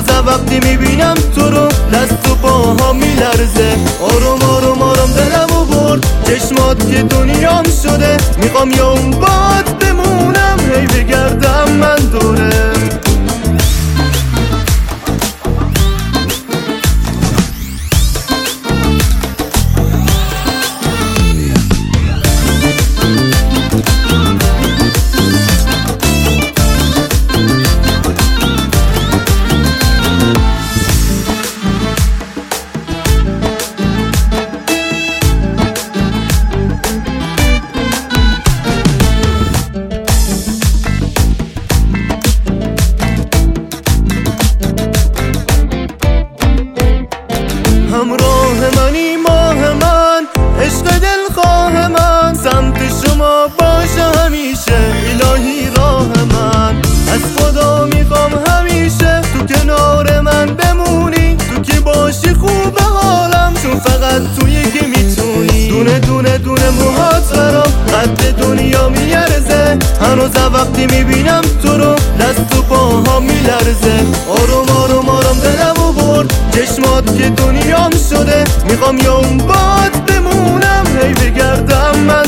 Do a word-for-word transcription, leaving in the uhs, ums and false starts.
هنوزم وقتی میبینم تو رو دست و پاها میلرزه. آروم آروم آروم دلمو برد چشمات که دنیام شده. میخوام یا اون باد بمونم هی بگردم من دوره. همراه منی ماه من عشق دلخواه من، سمت شما باشه همیشه الهی راه من. از خدا میخوام همیشه تو کنار من بمونی، تو که باشی خوبه حالم چون فقط تویی که میتونی. دونه دونه دونه موهات برام قد دنیا میارزه. هنوزم وقتی میبینم تو رو دست و پاها میلرزه. آروم آروم آروم دلمو برد چشمات که دنیام شده. میخوام یا اون باد بمونم هی بگردم من